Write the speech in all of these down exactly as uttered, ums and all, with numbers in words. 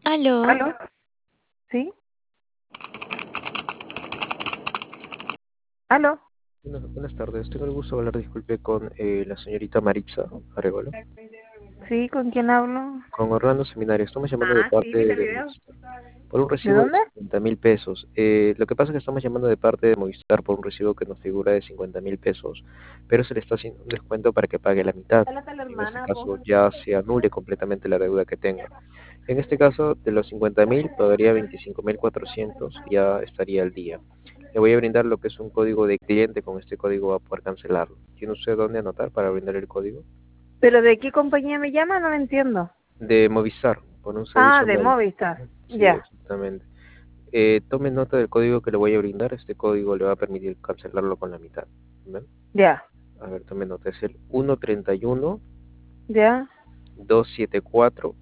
¿Aló? ¿Aló? ¿Sí? ¿Aló? Buenas, buenas tardes, tengo el gusto de hablar, disculpe, con eh, la señorita Maritza Arevalo, ¿Sí? ¿Con quién hablo? con Orlando Seminario. Estamos llamando de Ah, sí, parte ¿viste el de video? Movistar por un ¿De recibo de dónde? cincuenta mil pesos. Eh, lo que pasa es que estamos llamando de parte de Movistar por un recibo que nos figura de cincuenta mil pesos, pero se le está haciendo un descuento para que pague la mitad. Dale a la En este hermana, caso po. ya se anule completamente la deuda que tenga. En este caso, de los cincuenta mil, pagaría veinticinco mil cuatrocientos y ya estaría al día. Le voy a brindar lo que es un código de cliente, con este código va a poder cancelarlo. ¿Tiene usted dónde anotar para brindar el código? ¿Pero de qué compañía me llama? No lo entiendo. De Movistar, por un Ah, servicio de móvil. Movistar. Sí, Ya. exactamente. Eh, tome nota del código que le voy a brindar. Este código le va a permitir cancelarlo con la mitad. ¿Ven? Ya. A ver, tome nota. Es el uno treinta y uno, Ya. doscientos setenta y cuatro,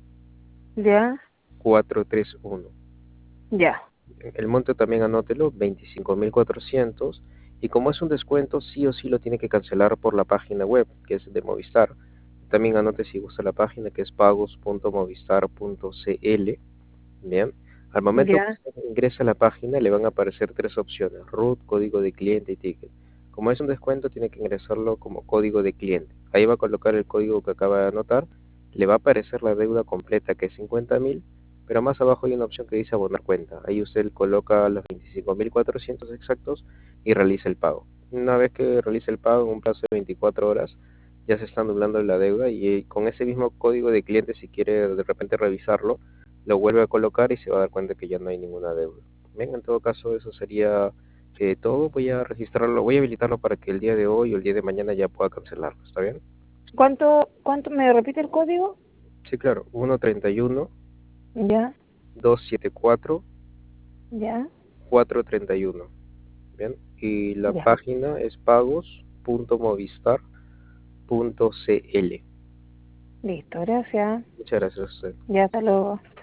Ya. cuatrocientos treinta y uno. Ya. El monto también anótelo, veinticinco mil cuatrocientos. Y como es un descuento, sí o sí lo tiene que cancelar por la página web, que es de Movistar. También anote si gusta la página, que es pagos punto movistar punto cl. Bien. Al momento que Ya. usted ingresa a la página, le van a aparecer tres opciones: root, código de cliente y ticket. Como es un descuento, tiene que ingresarlo como código de cliente. Ahí va a colocar el código que acaba de anotar. Le va a aparecer la deuda completa, que es cincuenta mil, pero más abajo hay una opción que dice abonar cuenta. Ahí usted coloca los veinticinco mil cuatrocientos exactos y realiza el pago. Una vez que realice el pago en un plazo de veinticuatro horas, ya se está anulando la deuda, y eh, con ese mismo código de cliente, si quiere de repente revisarlo, lo vuelve a colocar y se va a dar cuenta que ya no hay ninguna deuda. Bien, en todo caso eso sería eh, todo. Voy a registrarlo, voy a habilitarlo para que el día de hoy o el día de mañana ya pueda cancelarlo. ¿Está bien? ¿Cuánto, cuánto me repite el código? Sí, claro. uno treinta y uno, Ya. doscientos setenta y cuatro, Ya. cuatrocientos treinta y uno. Bien. Y la Ya. página es pagos punto movistar punto cl. Listo, gracias. Muchas gracias a usted. Ya, hasta luego.